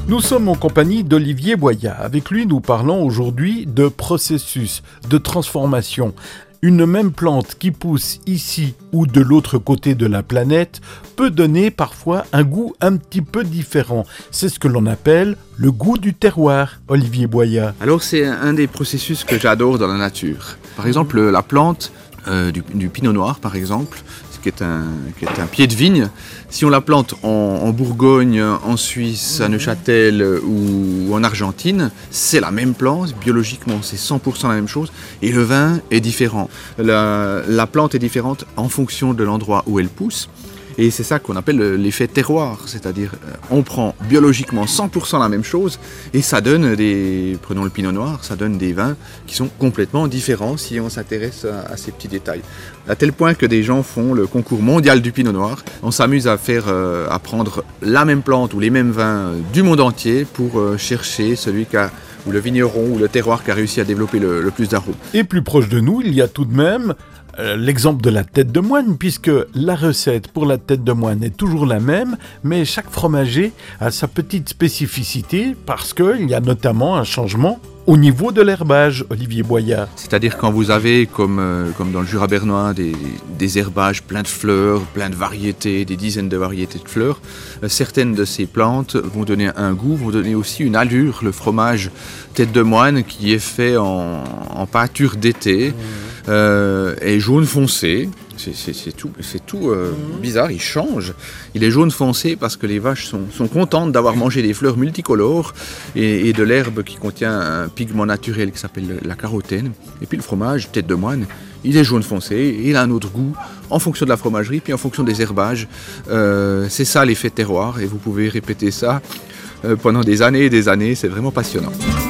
Nous sommes en compagnie d'Olivier Boyat. Avec lui, nous parlons aujourd'hui de processus, de transformation. Une même plante qui pousse ici ou de l'autre côté de la planète peut donner parfois un goût un petit peu différent. C'est ce que l'on appelle le goût du terroir, Olivier Boyat. Alors c'est un des processus que j'adore dans la nature. Par exemple, la plante du pinot noir, par exemple, qui est un pied de vigne. Si on la plante en Bourgogne, en Suisse, à Neuchâtel ou en Argentine, c'est la même plante, biologiquement c'est 100% la même chose, et le vin est différent. La plante est différente en fonction de l'endroit où elle pousse. Et c'est ça qu'on appelle l'effet terroir, c'est-à-dire on prend biologiquement 100% la même chose et ça donne prenons le pinot noir, ça donne des vins qui sont complètement différents si on s'intéresse à ces petits détails. À tel point que des gens font le concours mondial du pinot noir. On s'amuse à prendre la même plante ou les mêmes vins du monde entier pour chercher celui ou le vigneron ou le terroir qui a réussi à développer le plus d'arômes. Et plus proche de nous, il y a tout de même l'exemple de la tête de moine, puisque la recette pour la tête de moine est toujours la même, mais chaque fromager a sa petite spécificité parce qu'il y a notamment un changement au niveau de l'herbage, Olivier Boyat. C'est-à-dire quand vous avez, comme dans le Jura bernois, des herbages pleins de fleurs, plein de variétés, des dizaines de variétés de fleurs, certaines de ces plantes vont donner un goût, vont donner aussi une allure. Le fromage tête de moine qui est fait en pâture d'été est jaune foncé. C'est tout bizarre, il change. Il est jaune foncé parce que les vaches sont contentes d'avoir mangé des fleurs multicolores et de l'herbe qui contient un pigment naturel qui s'appelle la carotène. Et puis le fromage, tête de moine, il est jaune foncé, il a un autre goût en fonction de la fromagerie, puis en fonction des herbages. C'est ça l'effet terroir et vous pouvez répéter ça pendant des années et des années, c'est vraiment passionnant.